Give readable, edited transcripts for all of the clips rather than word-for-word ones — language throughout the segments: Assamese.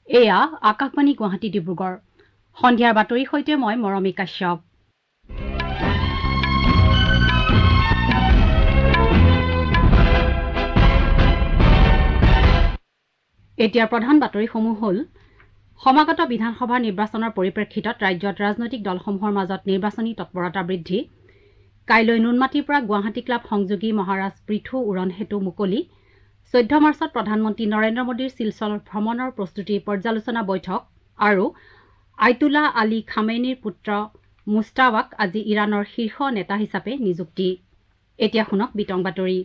এয়া আকাশবাণী গুৱাহাটী ডিব্ৰুগড় সন্ধিয়াৰ বাতৰিৰ সৈতে মই মৰমী কাশ্যপ। এতিয়া প্ৰধান বাতৰিসমূহ হ'ল সমাগত বিধানসভাৰ নিৰ্বাচনৰ পৰিপ্ৰেক্ষিতত ৰাজ্যত ৰাজনৈতিক দলসমূহৰ মাজত নিৰ্বাচনী তৎপৰতা বৃদ্ধি, কাইলৈ নুনমাটিৰ পৰা গুৱাহাটী ক্লাব সংযোগী মহাৰাজ পৃথু উৰণ সেতু মুকলি, 14 মাৰ্চত প্ৰধানমন্ত্ৰী নৰেন্দ্ৰ মোদীৰ শিলচৰ ভ্ৰমণৰ প্ৰস্তুতিৰ পৰ্যালোচনা বৈঠক আৰু আইতুলা আলী খামেইনিৰ পুত্ৰ মুস্তাৱাক আজি ইৰাণৰ শীৰ্ষ নেতা হিচাপে নিযুক্তি। এতিয়া শুনক বিতং বাতৰি।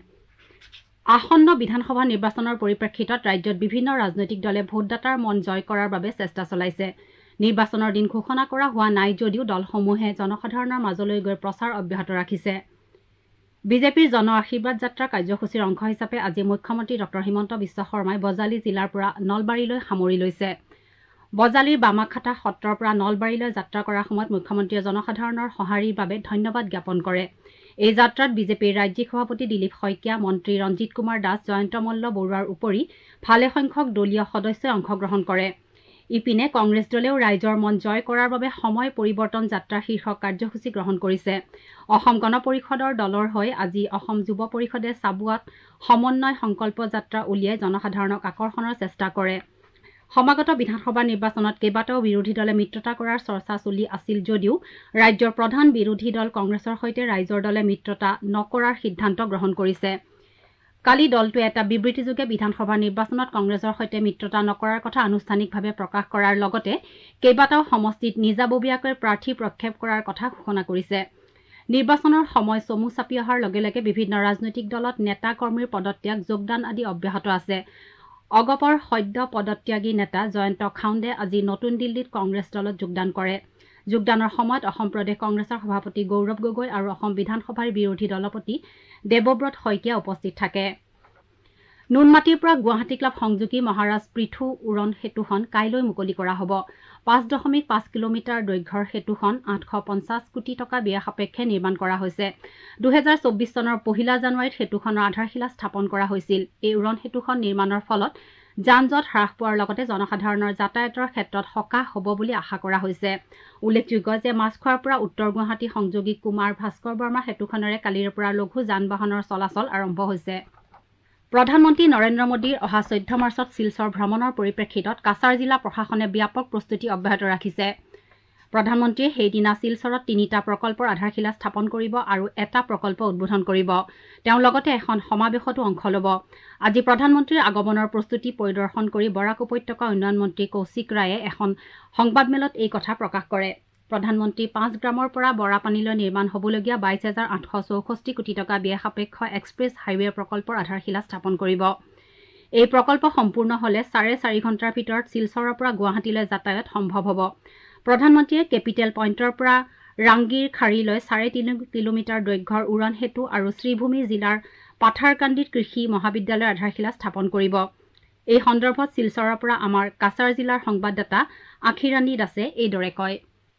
আসন্ন বিধানসভা নিৰ্বাচনৰ পৰিপ্ৰেক্ষিতত ৰাজ্যত বিভিন্ন ৰাজনৈতিক দলে ভোটদাতাৰ মন জয় কৰাৰ বাবে চেষ্টা চলাইছে। নিৰ্বাচনৰ দিন ঘোষণা কৰা হোৱা নাই যদিও দলসমূহে জনসাধাৰণৰ মাজলৈ গৈ প্ৰচাৰ অব্যাহত ৰাখিছে। বিজেপিৰ জন আশীৰ্বাদ যাত্ৰা কাৰ্যসূচীৰ অংশ হিচাপে আজি মুখ্যমন্ত্ৰী ডঃ হিমন্ত বিশ্ব শৰ্মাই বজালী জিলাৰ পৰা নলবাৰীলৈ সামৰি লৈছে। বজালীৰ বামাখাটা সত্ৰৰ পৰা নলবাৰীলৈ যাত্ৰা কৰাৰ সময়ত মুখ্যমন্ত্ৰীয়ে জনসাধাৰণৰ সঁহাৰিৰ বাবে ধন্যবাদ জ্ঞাপন কৰে। এই যাত্ৰাত বিজেপিৰ ৰাজ্যিক সভাপতি দিলীপ শইকীয়া, মন্ত্ৰী ৰঞ্জিত কুমাৰ দাস, জয়ন্ত মল্ল বৰুৱাৰ উপৰি ভালেসংখ্যক দলীয় সদস্যই অংশগ্ৰহণ কৰে। ইপিনে কংগ্ৰেছ দলেও ৰাইজৰ মন জয় কৰাৰ বাবে সময় পৰিৱৰ্তন যাত্ৰা শীৰ্ষক কাৰ্যসূচী গ্ৰহণ কৰিছে। অসম গণ পৰিষদৰ দলৰ হৈ আজি অসম যুৱ পৰিষদে চাবুৱাত সমন্বয় সংকল্প যাত্ৰা উলিয়াই জনসাধাৰণক আকৰ্ষণৰ চেষ্টা কৰে। সমাগত বিধানসভা নিৰ্বাচনত কেইবাটাও বিৰোধী দলে মিত্ৰতা কৰাৰ চৰ্চা চলি আছিল যদিও ৰাজ্যৰ প্ৰধান বিৰোধী দল কংগ্ৰেছৰ সৈতে ৰাইজৰ দলে মিত্ৰতা নকৰাৰ সিদ্ধান্ত গ্ৰহণ কৰিছে। কালি দলটোৱে এটা বিবৃতিযোগে বিধানসভা নিৰ্বাচনত কংগ্ৰেছৰ সৈতে মিত্ৰতা নকৰাৰ কথা আনুষ্ঠানিকভাৱে প্ৰকাশ কৰাৰ লগতে কেইবাটাও সমষ্টিত নিজাববীয়াকৈ প্ৰাৰ্থী প্ৰক্ষেপ কৰাৰ কথা ঘোষণা কৰিছে। নিৰ্বাচনৰ সময় চমু চাপি অহাৰ লগে লগে বিভিন্ন ৰাজনৈতিক দলত নেতা কৰ্মীৰ পদত্যাগ, যোগদান আদি অব্যাহত আছে। অগপৰ সদ্য পদত্যাগী নেতা জয়ন্ত খাউণ্ডে আজি নতুন দিল্লীত কংগ্ৰেছ দলত যোগদান কৰে। যোগদানৰ সময়ত অসম প্ৰদেশ কংগ্ৰেছৰ সভাপতি গৌৰৱ গগৈ আৰু অসম বিধানসভাৰ বিৰোধী দলপতি দেৱব্ৰত শইকীয়া উপস্থিত থাকে। নুনমাটিৰ পৰা গুৱাহাটী ক্লাব সংযোগী মহাৰাজ পৃথু উৰণ সেতুখন কাইলৈ মুকলি কৰা হ'ব। 5.5 কিলোমিটাৰ দৈৰ্ঘ্যৰ সেতুখন 850 কোটি টকা ব্যয় সাপেক্ষে নিৰ্মাণ কৰা হৈছে। 2024 চনৰ 1 জানুৱাৰীত সেতুখনৰ আধাৰশিলা স্থাপন কৰা হৈছিল। এই উৰণ সেতুখন নিৰ্মাণৰ ফলত যান-জঁট হ্ৰাস পোৱাৰ লগতে জনসাধাৰণৰ যাতায়াতৰ ক্ষেত্ৰত সকাহ হ'ব বুলি আশা কৰা হৈছে। উল্লেখযোগ্য যে মাছখোৱাৰ পৰা উত্তৰ গুৱাহাটী সংযোগী কুমাৰ ভাস্কৰ বৰ্মা সেতুখনেৰে কালিৰ পৰা লঘু যান-বাহনৰ চলাচল আৰম্ভ হৈছে। প্ৰধানমন্ত্ৰী নৰেন্দ্ৰ মোদীৰ অহা 14 মাৰ্চত শিলচৰ ভ্ৰমণৰ পৰিপ্ৰেক্ষিতত কাছাৰ জিলা প্ৰশাসনে ব্যাপক প্ৰস্তুতি অব্যাহত ৰাখিছে। প্ৰধানমন্ত্ৰীয়ে সেইদিনা শিলচৰত 3টা প্ৰকল্পৰ আধাৰশিলা স্থাপন কৰিব আৰু এটা প্ৰকল্প উদ্বোধন কৰিব। তেওঁ লগতে এখন সমাৱেশতো অংশ ল'ব। আজি প্ৰধানমন্ত্ৰীৰ আগমনৰ প্ৰস্তুতি পৰিদৰ্শন কৰি বৰাক উপত্যকা উন্নয়ন মন্ত্ৰী কৌশিক ৰায়ে এখন সংবাদমেলত এই কথা প্ৰকাশ কৰে। প্ৰধানমন্ত্ৰী 5 গ্ৰামৰ পৰা বৰাপানীলৈ নিৰ্মাণ হ'বলগীয়া 22,864 কোটি টকা ব্যয় সাপেক্ষ এক্সপ্ৰেছ হাইৱে প্ৰকল্পৰ আধাৰশিলা স্থাপন কৰিব। এই প্ৰকল্প সম্পূৰ্ণ হ'লে 4.5 ঘণ্টাৰ ভিতৰত শিলচৰৰ পৰা গুৱাহাটীলৈ যাতায়াত সম্ভৱ হ'ব। প্ৰধানমন্ত্ৰীয়ে কেপিটেল পইণ্টৰ পৰা ৰাংগীৰ খাড়ীলৈ 3.5 কিলোমিটাৰ দৈৰ্ঘ্যৰ উৰণ সেতু আৰু শ্ৰীভূমি জিলাৰ পাথাৰকান্দিত কৃষি মহাবিদ্যালয়ৰ আধাৰশিলা স্থাপন কৰিব। এই সন্দৰ্ভত শিলচৰৰ পৰা আমাৰ কাছাৰ জিলাৰ সংবাদদাতা আখিৰাণী দাসে এইদৰে কয়।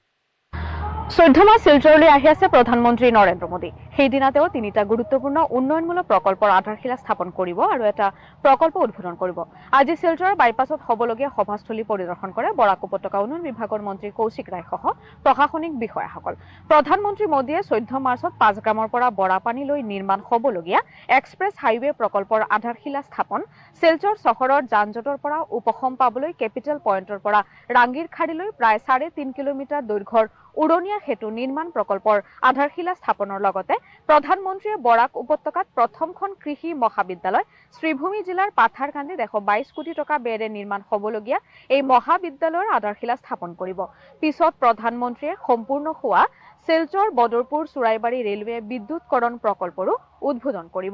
14 মাৰ্চ শিলচৰলৈ আহি আছে প্ৰধানমন্ত্ৰী নৰেন্দ্ৰ মোদী। সেইদিনা তেওঁ 3টা গুৰুত্বপূৰ্ণ উন্নয়নমূলক প্ৰকল্পৰ আধাৰশিলা স্থাপন কৰিব আৰু এটা প্ৰকল্প উদ্বোধন কৰিব। আজি শিলচৰৰ বাইপাছত হ'বলগীয়া সভাস্থলী পৰিদৰ্শন কৰে বৰাক উপত্যকা উন্নয়ন বিভাগৰ মন্ত্ৰী কৌশিক ৰায়সহ প্ৰশাসনিক বিষয়াসকল। প্ৰধানমন্ত্ৰী মোদীয়ে 14 মাৰ্চত 5 গ্ৰামৰ পৰা বৰাপানীলৈ নিৰ্মাণ হ'বলগীয়া এক্সপ্ৰেছ হাইৱে প্ৰকল্পৰ আধাৰশিলা স্থাপন, শিলচৰ চহৰৰ যান-জঁটৰ পৰা উপশম পাবলৈ কেপিটেল পইণ্টৰ পৰা ৰাংগীৰ খাড়ীলৈ প্ৰায় 3.5 কিলোমিটাৰ দৈৰ্ঘ্যৰ উৰণীয়া সেতু নিৰ্মাণ প্ৰকল্পৰ আধাৰশিলা স্থাপনৰ লগতে প্ৰধানমন্ত্ৰীয়ে বৰাক উপত্যকাত প্ৰথমখন কৃষি মহাবিদ্যালয় শ্ৰীভূমি জিলাৰ পাথাৰকান্দিত 122 কোটি টকা ব্যয়েৰে নিৰ্মাণ হ'বলগীয়া এই মহাবিদ্যালয়ৰ আধাৰশিলা স্থাপন কৰিব। পিছত প্ৰধানমন্ত্ৰীয়ে সম্পূৰ্ণ হোৱা শিলচৰ বদৰপুৰ চুৰাইবাৰী ৰেলৱে বিদ্যুৎকৰণ প্ৰকল্পৰো উদ্বোধন কৰিব।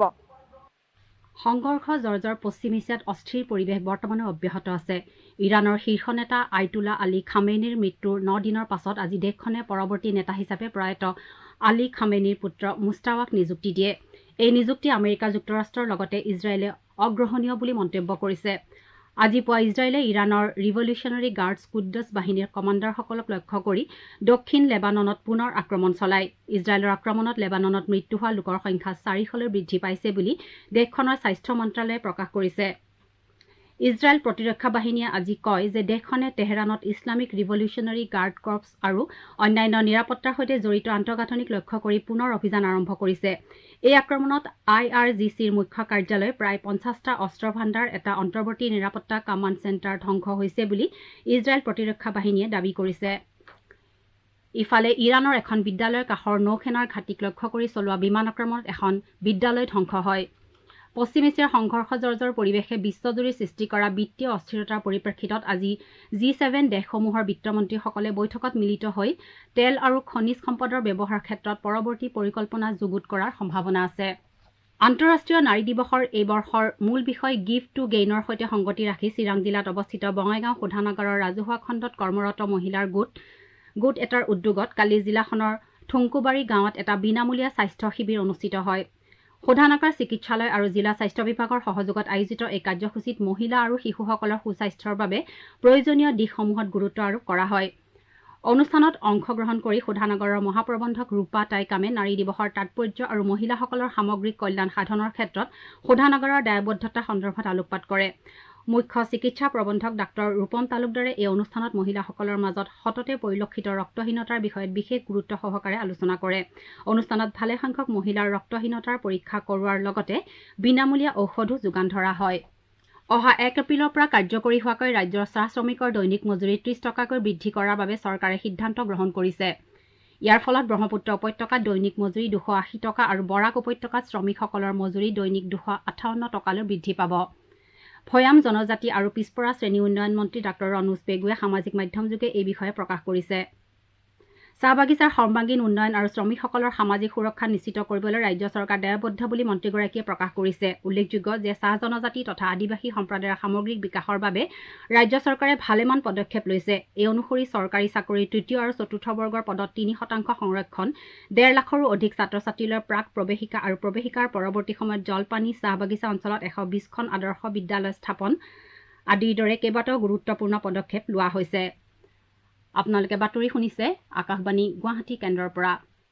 সংঘৰ্ষ জৰ্জৰ পশ্চিম এছিয়াত অস্থিৰ পৰিৱেশ বৰ্তমানো অব্যাহত আছে। ইৰাণৰ শীৰ্ষ নেতা আইতুলা আলী খামেইনিৰ মৃত্যুৰ 9 দিনৰ পাছত আজি দেশখনে পৰৱৰ্তী নেতা হিচাপে প্ৰয়াত আলী খামেইনিৰ পুত্ৰ মুস্তাৱাক নিযুক্তি দিয়ে। এই নিযুক্তি আমেৰিকা যুক্তৰাষ্ট্ৰৰ লগতে ইজৰাইলে অগ্ৰহণীয় বুলি মন্তব্য কৰিছে। আজি পুৱা ইজৰাইলে ইৰাণৰ ৰিভলিউচনাৰী গাৰ্ডছ কুদ্দছ বাহিনীৰ কমাণ্ডাৰসকলক লক্ষ্য কৰি দক্ষিণ লেবাননত পুনৰ আক্ৰমণ চলায়। ইজৰাইলৰ আক্ৰমণত লেবাননত মৃত্যু হোৱা লোকৰ সংখ্যা 400লৈ বৃদ্ধি পাইছে বুলি দেশখনৰ স্বাস্থ্য মন্ত্ৰালয়ে প্ৰকাশ কৰিছে। ইজৰাইল প্ৰতিৰক্ষা বাহিনীয়ে আজি কয় যে দেশখনে তেহৰানত ইছলামিক ৰিভলিউচনাৰী গাৰ্ড কৰ্পছ আৰু অন্যান্য নিৰাপত্তাৰ সৈতে জড়িত আন্তঃগাঁথনিক লক্ষ্য কৰি পুনৰ অভিযান আৰম্ভ কৰিছে। এই আক্ৰমণত IRGCৰ মুখ্য কাৰ্যালয়, প্ৰায় 50টা অস্ত্ৰ ভাণ্ডাৰ, এটা অন্তৰ্বৰ্তী নিৰাপত্তা কমাণ্ড চেণ্টাৰ ধ্বংস হৈছে বুলি ইজৰাইল প্ৰতিৰক্ষা বাহিনীয়ে দাবী কৰিছে। ইফালে ইৰাণৰ এখন বিদ্যালয়ৰ কাষৰ নৌসেনাৰ ঘাটিক লক্ষ্য কৰি চলোৱা বিমান আক্ৰমণত এখন বিদ্যালয় ধ্বংস হয়। পশ্চিম এছিয়াৰ সংঘৰ্ষজৰ্জৰ পৰিৱেশে বিশ্বজুৰি সৃষ্টি কৰা বিত্তীয় অস্থিৰতাৰ পৰিপ্ৰেক্ষিতত আজি G7 দেশসমূহৰ বিত্তমন্ত্ৰীসকলে বৈঠকত মিলিত হৈ তেল আৰু খনিজ সম্পদৰ ব্যৱহাৰৰ ক্ষেত্ৰত পৰৱৰ্তী পৰিকল্পনা যুগুত কৰাৰ সম্ভাৱনা আছে। আন্তঃৰাষ্ট্ৰীয় নাৰী দিৱসৰ এই বৰ্ষৰ মূল বিষয় গিফ্ট টু গেইনৰ সৈতে সংগতি ৰাখি চিৰাং জিলাত অৱস্থিত বঙাইগাঁও শোধানাগাৰৰ ৰাজহুৱা খণ্ডত কৰ্মৰত মহিলাৰ গোট এটাৰ উদ্যোগত কালি জিলাখনৰ থুংকুবাৰী গাঁৱত এটা বিনামূলীয়া স্বাস্থ্য শিবিৰ অনুষ্ঠিত হয়। শোধানাগাৰ চিকিৎসালয় আৰু জিলা স্বাস্থ্য বিভাগৰ সহযোগত আয়োজিত এই কাৰ্যসূচীত মহিলা আৰু শিশুসকলৰ সুস্বাস্থ্যৰ বাবে প্ৰয়োজনীয় দিশসমূহত গুৰুত্ব আৰোপ কৰা হয়। অনুষ্ঠানত অংশগ্ৰহণ কৰি শোধানাগৰৰ মহাপ্ৰবন্ধক ৰূপা টাইকামে নাৰী দিৱসৰ তাৎপৰ্য আৰু মহিলাসকলৰ সামগ্ৰিক কল্যাণ সাধনৰ ক্ষেত্ৰত শোধানাগৰৰ দায়বদ্ধতা সন্দৰ্ভত আলোকপাত কৰে। মুখ্য চিকিৎসা প্ৰবন্ধক ডাঃ ৰূপম তালুকদাৰে এই অনুষ্ঠানত মহিলাসকলৰ মাজত সততে পৰিলক্ষিত ৰক্তহীনতাৰ বিষয়ত বিশেষ গুৰুত্ব সহকাৰে আলোচনা কৰে। অনুষ্ঠানত ভালেসংখ্যক মহিলাৰ ৰক্তহীনতাৰ পৰীক্ষা কৰোৱাৰ লগতে বিনামূলীয়া ঔষধো যোগান ধৰা হয়। অহা 1 এপ্ৰিলৰ পৰা কাৰ্যকৰী হোৱাকৈ ৰাজ্যৰ চাহ শ্ৰমিকৰ দৈনিক মজুৰি 30 টকাকৈ বৃদ্ধি কৰাৰ বাবে চৰকাৰে সিদ্ধান্ত গ্ৰহণ কৰিছে। ইয়াৰ ফলত ব্ৰহ্মপুত্ৰ উপত্যকাত দৈনিক মজুৰি 280 টকা আৰু বৰাক উপত্যকাত শ্ৰমিকসকলৰ মজুৰি দৈনিক 258 টকালৈ বৃদ্ধি পাব। ভৈয়াম জনজাতি আৰু পিছপৰা শ্ৰেণী উন্নয়ন মন্ত্ৰী ডাঃ ৰণোজ পেগুৱে সামাজিক মাধ্যমযোগে এই বিষয়ে প্ৰকাশ কৰিছে। চাহ বাগিচাৰ সৰ্বাংগীন উন্নয়ন আৰু শ্ৰমিকসকলৰ সামাজিক সুৰক্ষা নিশ্চিত কৰিবলৈ ৰাজ্য চৰকাৰ দায়বদ্ধ বুলি মন্ত্ৰীগৰাকীয়ে প্ৰকাশ কৰিছে। উল্লেখযোগ্য যে চাহ জনজাতি তথা আদিবাসী সম্প্ৰদায়ৰ সামগ্ৰিক বিকাশৰ বাবে ৰাজ্য চৰকাৰে ভালেমান পদক্ষেপ লৈছে। এই অনুসৰি চৰকাৰী চাকৰিৰ তৃতীয় আৰু চতুৰ্থ বৰ্গৰ পদত 3% সংৰক্ষণ, 1.5 লাখৰো অধিক ছাত্ৰ ছাত্ৰীলৈ প্ৰাক প্ৰৱেশিকা আৰু প্ৰৱেশিকাৰ পৰৱৰ্তী সময়ত জলপানী, চাহ বাগিচা অঞ্চলত 120খন আদৰ্শ বিদ্যালয় স্থাপন আদিৰ দৰে কেইবাটাও গুৰুত্বপূৰ্ণ পদক্ষেপ লোৱা হৈছে। আপোনালোকে বাতৰি শুনিছে আকাশবাণী গুৱাহাটী কেন্দ্ৰৰ পৰা।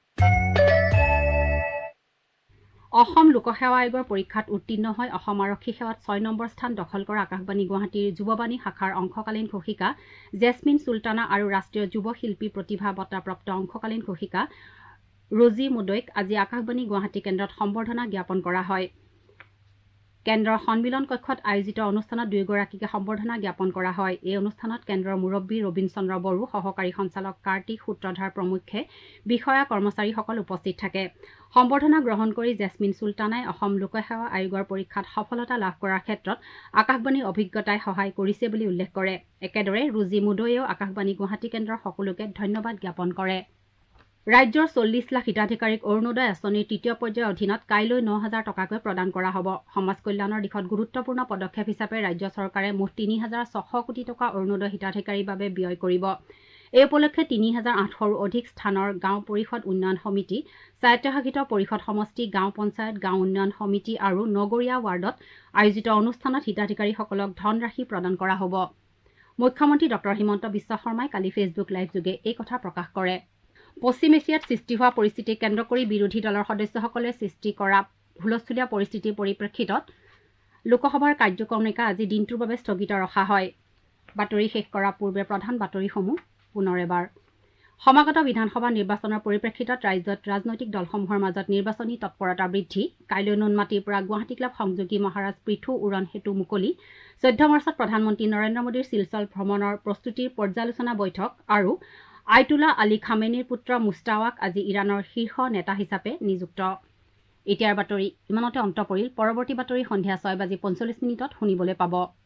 অসম লোকসেৱা আয়োগৰ পৰীক্ষাত উত্তীৰ্ণ হৈ অসম আৰক্ষী সেৱাত 6 নম্বৰ স্থান দখল কৰা আকাশবাণী গুৱাহাটীৰ যুৱবাণী শাখাৰ অংশকালীন ঘোষিকা জেছমিন চুলতানা আৰু ৰাষ্ট্ৰীয় যুৱ শিল্পী প্ৰতিভা বঁটাপ্ৰাপ্ত অংশকালীন ঘোষিকা ৰজি মুদৈক আজি আকাশবাণী গুৱাহাটী কেন্দ্ৰত সম্বৰ্ধনা জ্ঞাপন কৰা হয়। কেন্দ্ৰৰ সন্মিলন কক্ষত আয়োজিত অনুষ্ঠানত দুয়োগৰাকীকে সম্বৰ্ধনা জ্ঞাপন কৰা হয়। এই অনুষ্ঠানত কেন্দ্ৰৰ মুৰব্বী ৰবীন চন্দ্ৰ বড়ো, সহকাৰী সঞ্চালক কাৰ্তিক সূত্ৰধাৰ প্ৰমুখ্যে বিষয়া কৰ্মচাৰীসকল উপস্থিত থাকে। সম্বৰ্ধনা গ্ৰহণ কৰি জেছমিন চুলতানাই অসম লোকসেৱা আয়োগৰ পৰীক্ষাত সফলতা লাভ কৰাৰ ক্ষেত্ৰত আকাশবাণীৰ অভিজ্ঞতাই সহায় কৰিছে বুলি উল্লেখ কৰে। একেদৰে ৰুজি মুদৈয়েও আকাশবাণী গুৱাহাটী কেন্দ্ৰৰ সকলোকে ধন্যবাদ জ্ঞাপন কৰে। ৰাজ্যৰ 40 লাখ হিতাধিকাৰীক অৰুণোদয় আঁচনিৰ তৃতীয় পৰ্যায়ৰ অধীনত কাইলৈ 9,000 টকাকৈ প্ৰদান কৰা হ'ব। সমাজ কল্যাণৰ দিশত গুৰুত্বপূৰ্ণ পদক্ষেপ হিচাপে ৰাজ্য চৰকাৰে মুঠ 3,600 কোটি টকা অৰুণোদয় হিতাধিকাৰীৰ বাবে ব্যয় কৰিব। এই উপলক্ষে 3,800ৰো অধিক স্থানৰ গাঁও পৰিষদ উন্নয়ন সমিতি, স্বায়ত্তশাসিত পৰিষদ সমষ্টি, গাঁও পঞ্চায়ত, গাঁও উন্নয়ন সমিতি আৰু নগৰীয়া ৱাৰ্ডত আয়োজিত অনুষ্ঠানত হিতাধিকাৰীসকলক ধনৰাশি প্ৰদান কৰা হ'ব। মুখ্যমন্ত্ৰী ডঃ হিমন্ত বিশ্ব শৰ্মাই কালি ফেচবুক লাইভযোগে এই কথা প্ৰকাশ কৰে। পশ্চিম এছিয়াত সৃষ্টি হোৱা পৰিস্থিতিক কেন্দ্ৰ কৰি বিৰোধী দলৰ সদস্যসকলে সৃষ্টি কৰা হুলস্থুলীয়া পৰিস্থিতিৰ পৰিপ্ৰেক্ষিতত লোকসভাৰ কাৰ্যক্ৰমিকা আজি দিনটোৰ বাবে স্থগিত ৰখা হয়। বাতৰি শেষ কৰাৰ পূৰ্বে প্ৰধান বাতৰিসমূহ পুনৰ এবাৰ। সমাগত বিধানসভা নিৰ্বাচনৰ পৰিপ্ৰেক্ষিতত ৰাজ্যত ৰাজনৈতিক দলসমূহৰ মাজত নিৰ্বাচনী তৎপৰতা বৃদ্ধি। কাইলৈ নুনমাটিৰ পৰা গুৱাহাটী ক্লাব সংযোগী মহাৰাজ পৃথু উৰণ সেতু মুকলি। 14 মাৰ্চত প্ৰধানমন্ত্ৰী নৰেন্দ্ৰ মোদীৰ শিলচৰ ভ্ৰমণৰ প্ৰস্তুতিৰ পৰ্যালোচনা বৈঠক আৰু আইতুলা আলী খামেনিৰ পুত্ৰ মুস্তাৱাক আজি ইৰাণৰ শীৰ্ষ নেতা হিচাপে নিযুক্ত। এতিয়াৰ বাতৰি ইমানতে অন্ত পৰিল। পৰৱৰ্তী বাতৰি সন্ধিয়া 6:45 শুনিবলৈ পাব।